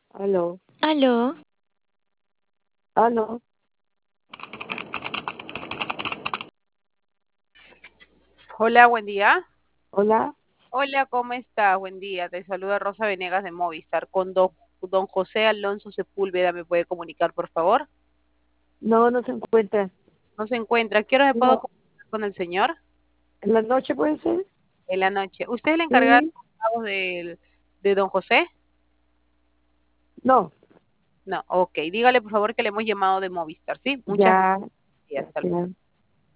Aló, Aló, aló, Hola, buen día. hola. Hola, ¿cómo está? Buen día. Te saluda Rosa Venegas de Movistar. Con don José Alonso Sepúlveda, ¿me puede comunicar, por favor? No, no se encuentra. No se encuentra. ¿Qué hora me puedo No, comunicar con el señor? en la noche puede ser. En la noche. ¿Usted es el encargado Sí, de don José? no, No, ok. Dígale, por favor, que le hemos llamado de Movistar, ¿sí? Muchas ya, gracias. Hasta luego. gracias.